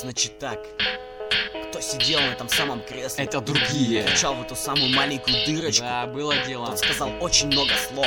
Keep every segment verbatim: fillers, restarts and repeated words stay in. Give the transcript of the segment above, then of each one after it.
значит так. Кто сидел на этом самом кресле? Это другие. Кричал в эту самую маленькую дырочку. Да, было дело. Тот сказал очень много слов.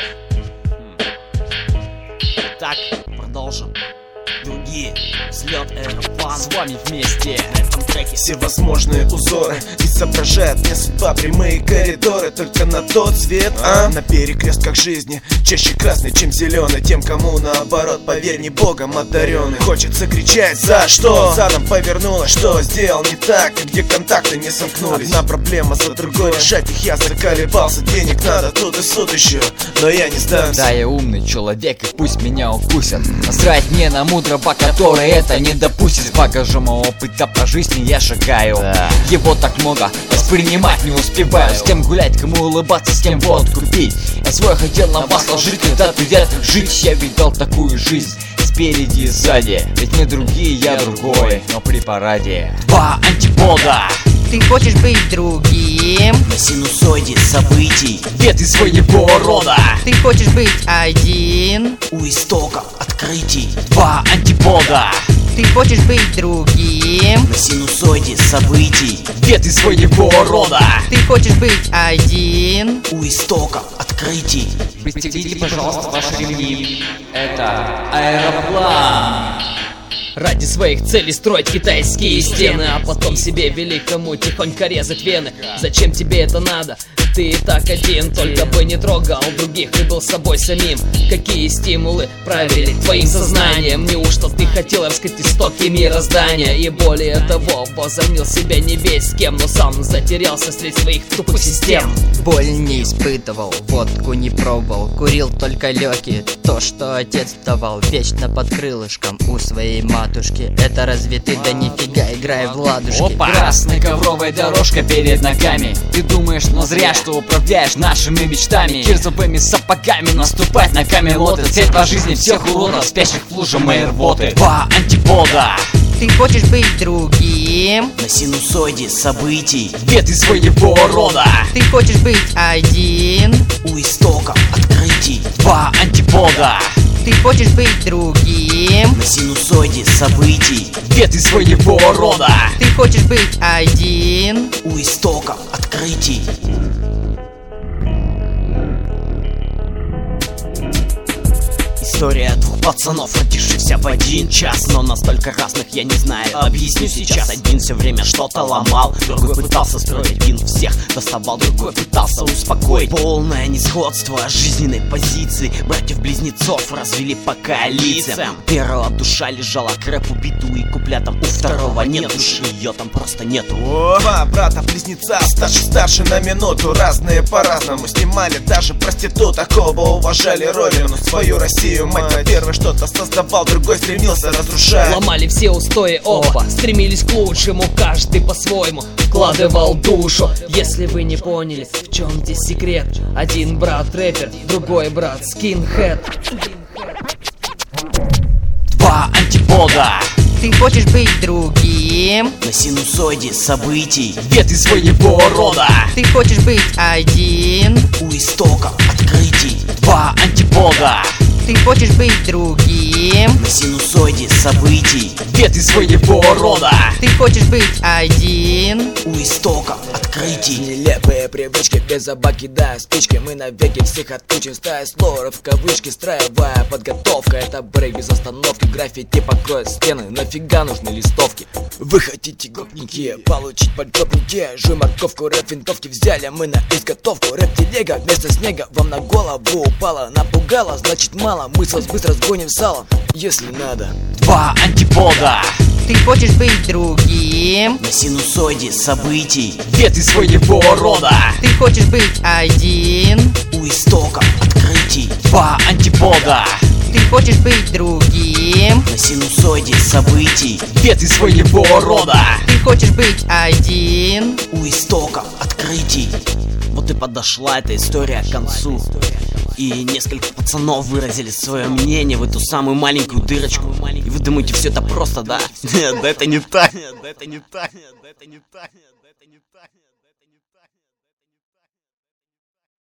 Так, продолжим. Другие. Взлет Аэроплан. С вами вместе. На этом треке Всевозможные узоры изображают мне судьба, прямые коридоры. Только на тот свет, а? На перекрестках жизни чаще красный, чем зеленый. Тем, кому наоборот, поверь, не богом одаренный. Хочется кричать, за что? Задом повернула, что сделал не так? И где контакты не сомкнулись? Одна проблема за другой, решать их я заколебался. Денег надо тут и суд еще, но я не сдамся. Да, я умный человек, и пусть меня укусят. Насрать мне на мудрого, который это не допустит. С багажом опыта по жизни я шагаю, да. Его так много, воспринимать не успеваю. С кем гулять, кому улыбаться, с кем водку пить. Я свой хотел на вас ложить, когда придет жить. Я видел такую жизнь спереди и сзади. Ведь мы другие, я другой, но при параде два антипода. Ты хочешь быть другим? На синусоиде событий. Ветви своего рода. Ты хочешь быть один? У истоков открытий. Два антипода. Ты хочешь быть другим? На синусоиде событий. Ветви своего рода. Ты хочешь быть один? У истоков открытий. Пристегните, пожалуйста, ваши ремни. Это Аэроплан. Ради своих целей строить китайские стены, а потом себе великому тихонько резать вены. Зачем тебе это надо? Ты и так один, только бы не трогал других и был собой самим. Какие стимулы правили твоим сознанием? Неужто ты хотел раскрыть истоки мироздания? И более того, возомнил себя не весь с кем, но сам затерялся среди своих тупых систем. Боль не испытывал, водку не пробовал, курил только легкие. То, что отец давал, вечно под крылышком у своей матушки. Это разве ты? Да нифига, играй в ладушки. Опа! Красная ковровая дорожка перед ногами. Ты думаешь, но зря, что управляешь нашими мечтами. Кирзовыми сапогами наступать на камелоты. Цель по жизни всех уродов, спящих в луже моей рвоты. Два антипода. Ты хочешь быть другим? На синусоиде событий. Ветви своего рода. Ты хочешь быть один? У истоков открытий. Два антипода. Ты хочешь быть другим? На синусоиде событий. Ветви своего рода. Ты хочешь быть один? У истоков открытий. История двух пацанов, родившихся в один час, но настолько разных, я не знаю, объясню сейчас. Один все время что-то ломал, другой пытался строить вин всех доставал, другой пытался успокоить. Полное несходство жизненной позиции. Братьев-близнецов развели по коалициям. Первого душа лежала крэп убитую и куплятом, у второго нет души, ее там просто нету. О, два брата-близнеца, старше-старше на минуту. Разные по-разному снимали даже проституток. Оба уважали родину, свою Россию, мать. Первый что-то создавал, другой стремился разрушать. Ломали все устои оба, стремились к лучшему, каждый по-своему вкладывал душу. Если вы не поняли, в чем здесь секрет: один брат рэпер, другой брат скинхед. Два антипода. Ты хочешь быть другим? На синусоиде событий. Ветви своего рода. Ты хочешь быть один? У истоков открытий. Два антипода. Ты хочешь быть другим? На синусоиде событий. Ветви своего рода. Ты хочешь быть один? У истоков открытий. Нелепые привычки, без заба кидая спички. Мы навеки всех отключим, стая слоров в кавычки. Строевая подготовка, это брейк без остановки. Граффити покроет стены, нафига нужны листовки? Вы хотите, гопники, получить подгопники? Жуй морковку, рэп винтовки взяли мы на изготовку. Рэп-телега вместо снега вам на голову упала. Напугала, значит мало, мы с вас быстро сгоним сало, если надо. Два антипода. Ты хочешь быть другим? На синусоиде событий. Ветви своего рода. Ты хочешь быть один? У истоков открытий. Два антипода. Ты хочешь быть другим? На синусоиде событий. Ветви своего рода. Ты хочешь быть один? У истоков открытий. Вот и подошла эта история к концу. И несколько пацанов выразили свое мнение в эту самую маленькую дырочку. И вы думаете, все это просто, да? Нет, да это не так. Да это не так. Да это не так. Да это не так.